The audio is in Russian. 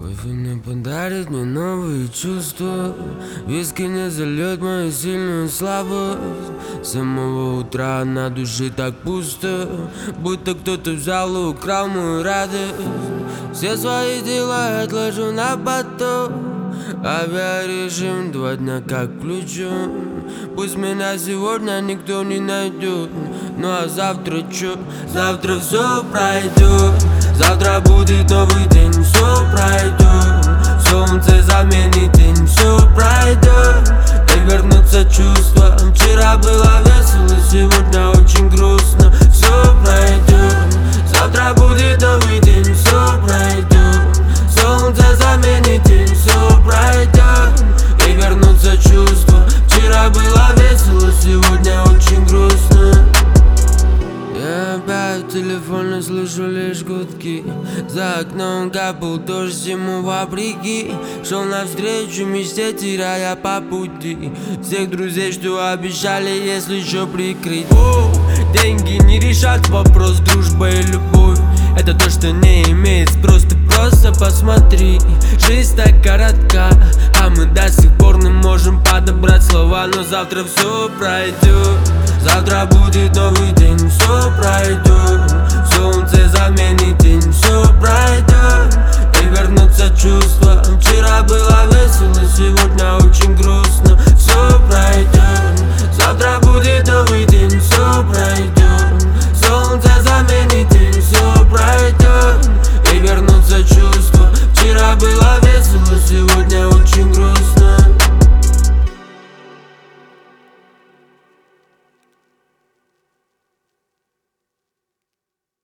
Кофе не подарит мне новые чувства, виски не зальет мою сильную слабость. С самого утра на душе так пусто, будто кто-то взял и украл мою радость. Все свои дела отложу на потом, авиарежим 2 дня как включен. Пусть меня сегодня никто не найдет, ну а завтра чё? Завтра все пройдет, завтра будет новый день, все пройдет. Солнце заменит день, все пройдет. И вернутся чувства. Вчера было весело, сегодня очень грустно. Все пройдет, завтра будет новый день, все пройдет. Солнце заменит день, все пройдет. И вернутся чувства. Вчера было весело, сегодня очень грустно. Я опять в телефоне слышу лишь гудки. За окном капал дождь ему вопреки. Шел навстречу мечте, теряя по пути всех друзей, что обещали, если что, прикрыть. Деньги не решат вопрос, дружба и любовь. Это то, что не имеет спрос, ты просто посмотри. Жизнь так коротка, а мы до сих пор не можем подобрать слова. Но завтра все пройдет, завтра будет новый день, все пройдет.